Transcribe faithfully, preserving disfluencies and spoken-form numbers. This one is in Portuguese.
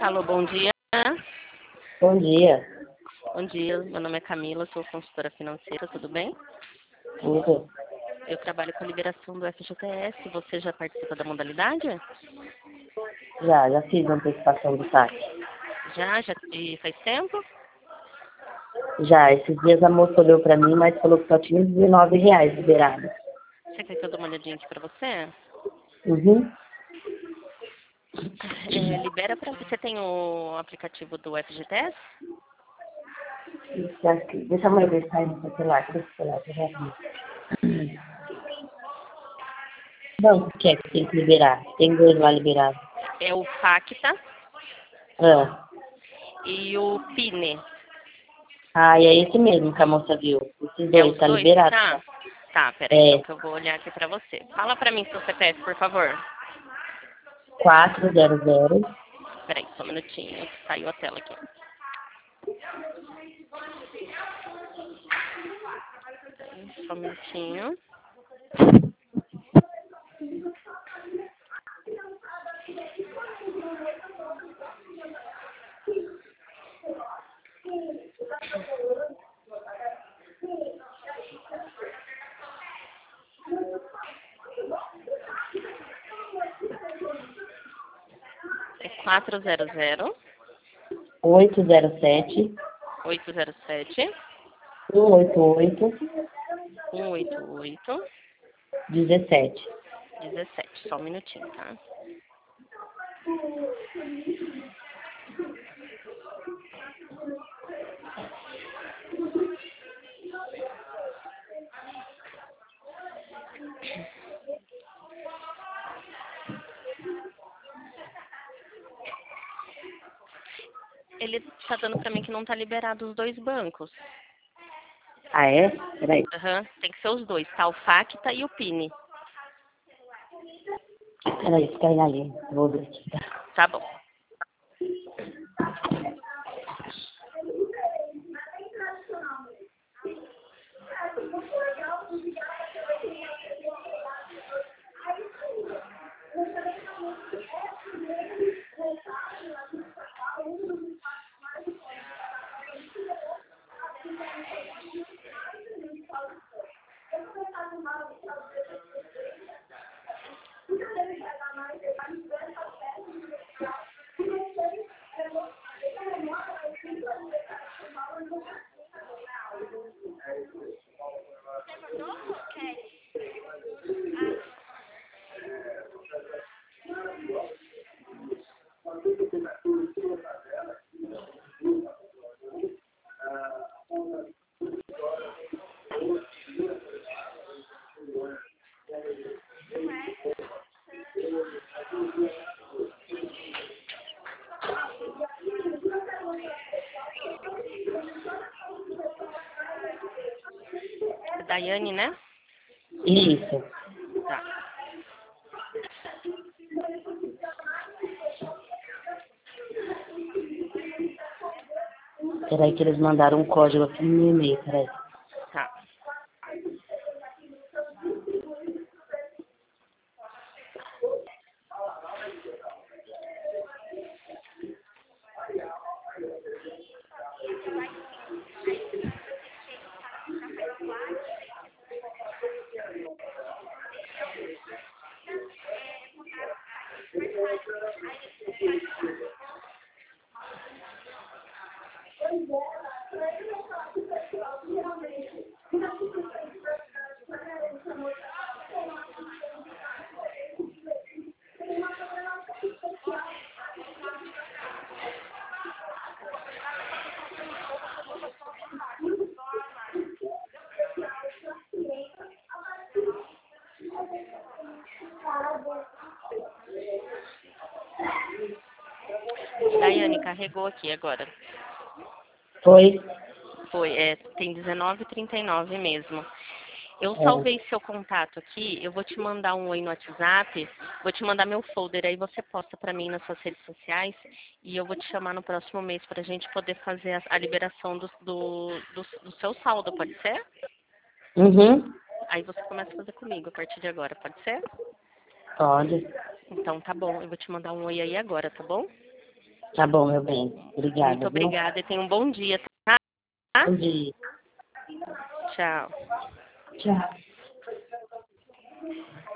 Alô, bom dia. Bom dia. Bom dia, meu nome é Camila, sou consultora financeira, tudo bem? Tudo? Eu trabalho com a liberação do F G T S, você já participa da modalidade? Já, já fiz a antecipação do saque. Já? Já e faz tempo? Já, esses dias a moça olhou pra mim, mas falou que só tinha dezenove reais liberado. Você quer que eu dê uma olhadinha aqui pra você? Uhum. É, libera pra... Você tem o aplicativo do F G T S? Isso aqui. Deixa a mãe ver se tá aí no seu celular. Deixa o celular, eu já vi. Não, que é que tem que liberar? Tem dois lá liberados. É o Facta Ah. e o Pine. Ah, e é esse mesmo que a moça viu. Esses É dois, os tá dois que liberado. tá? Tá, peraí então É que eu vou olhar aqui pra você. Fala pra mim seu C P F, por favor. quatro zero zero, Peraí, só um minutinho, que saiu a tela aqui. Só um minutinho. É quatro zero zero, oito zero sete, oito zero sete, um oito oito, um oito oito, dezessete. dezessete. Só um minutinho, tá? Ele tá dando pra mim que não tá liberado os dois bancos. Ah, é? Peraí. Aham, tem que ser os dois, tá? O Facta e o Pine. Peraí, fica aí ali. Vou ver aqui. Tá bom. É Daiane, né? Isso. Tá. Peraí que eles mandaram um código aqui no meu e-mail, peraí. Tá. Daiane, carregou aqui agora. Foi? Foi, é, tem dezenove e trinta e nove mesmo. Eu É. salvei seu contato aqui, eu vou te mandar um oi no WhatsApp, vou te mandar meu folder, aí você posta pra mim nas suas redes sociais e eu vou te chamar no próximo mês pra gente poder fazer a, a liberação do, do, do, do seu saldo, pode ser? Uhum. Aí você começa a fazer comigo a partir de agora, pode ser? Pode. Então tá bom, eu vou te mandar um oi aí agora, tá bom? Tá bom, meu bem. Obrigada. Muito viu? obrigada e tenha um bom dia, tá? Bom dia. Tchau. Tchau.